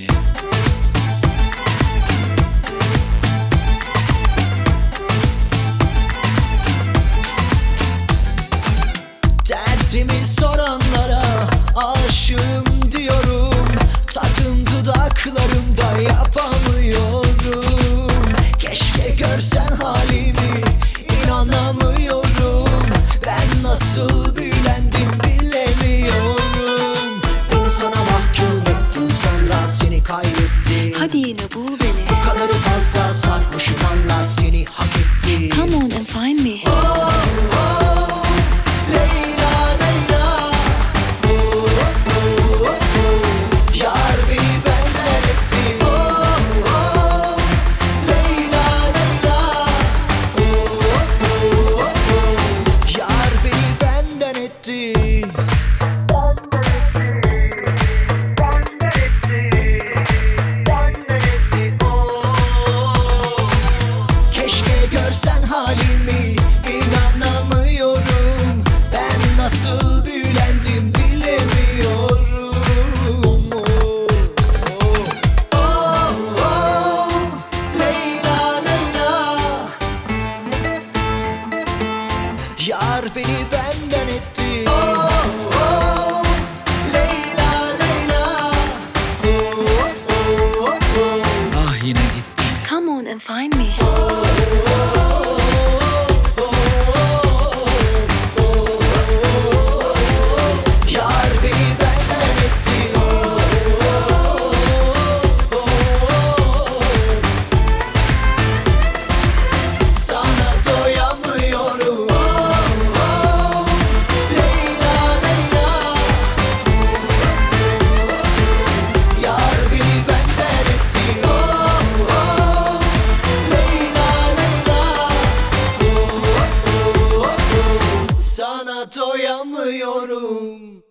Derdimi soranlara aşığım diyorum. Tadın dudaklarımda yapamıyorum. Keşke görsen halimi, inanamıyorum. Ben nasıl büyülendim bilemiyorum. Beni sana mahkum ettin, sonra seni kaybettim. Hadi yine bul beni. Bu kadarı fazla, sarhoşum anla, seni hak ettim. Come on and find me. Keşke görsen halimi, inanamıyorum. Ben nasıl büyülendim bilemiyorum. Leyla Leyla, yar beni benden etti. Leyla Leyla, Ah yine gitti. Come on and find me. yar beni benden etti. Sana doyamıyorum. Leyla Leyla, yar beni benden etti. Leyla Leyla, sana doyamıyorum.